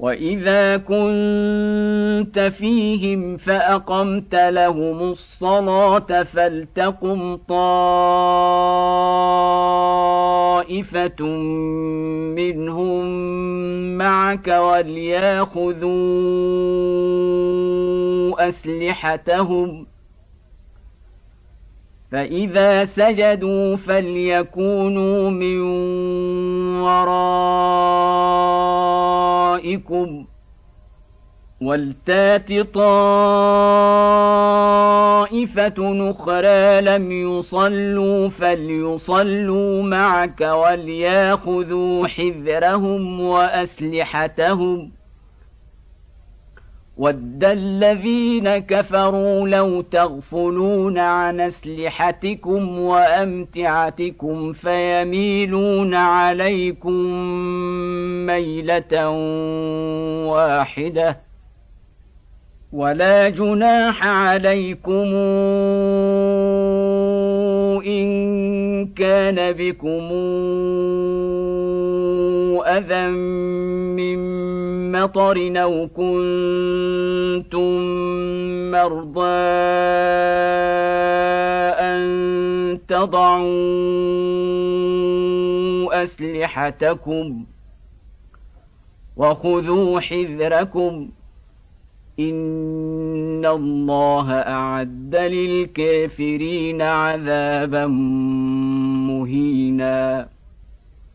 وإذا كنت فيهم فأقمت لهم الصلاة فلتقم طائفة منهم معك ولياخذوا أسلحتهم فإذا سجدوا فليكونوا من ورائكم ولتات طائفة أخرى لم يصلوا فليصلوا معك ولياخذوا حذرهم وأسلحتهم ود الذين كفروا لو تغفلون عن أسلحتكم وأمتعتكم فيميلون عليكم ميلة واحدة ولا جناح عليكم إن كان بكم أذى من مطر أو كنتم مرضى أن تضعوا أسلحتكم وخذوا حذركم إن الله أعد للكافرين عذابا مهينا.